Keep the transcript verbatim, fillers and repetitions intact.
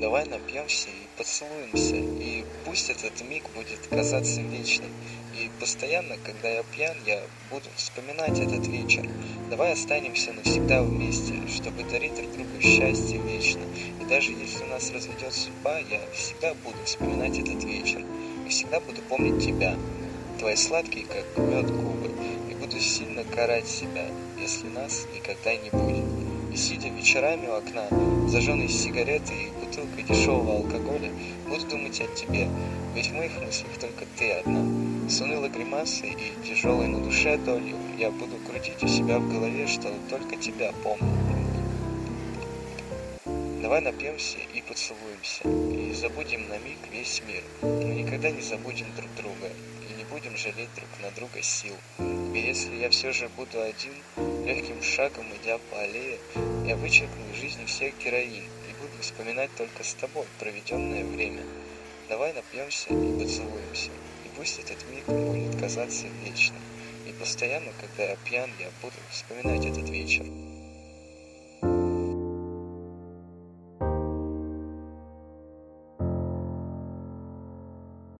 Давай напьемся и поцелуемся, и пусть этот миг будет казаться вечным. И постоянно, когда я пьян, я буду вспоминать этот вечер. Давай останемся навсегда вместе, чтобы дарить друг другу счастье вечно. И даже если нас разведет судьба, я всегда буду вспоминать этот вечер. И всегда буду помнить тебя, твои сладкие, как мед, губы. И буду сильно карать себя, если нас никогда не будет. И сидя вечерами у окна, зажженной сигаретой и бутылкой дешевого алкоголя, буду думать о тебе, ведь в моих мыслях только ты одна. С унылой гримасой и тяжелой на душе долью я буду крутить у себя в голове, что только тебя помню. Давай напьемся и поцелуемся, и забудем на миг весь мир. Мы никогда не забудем друг друга, и не будем жалеть друг на друга сил. И если я все же буду один, легким шагом идя по аллее, я вычеркну из жизни всех героинь и буду вспоминать только с тобой проведенное время. Давай напьемся и поцелуемся, и пусть этот миг будет казаться вечным. И постоянно, когда я пьян, я буду вспоминать этот вечер.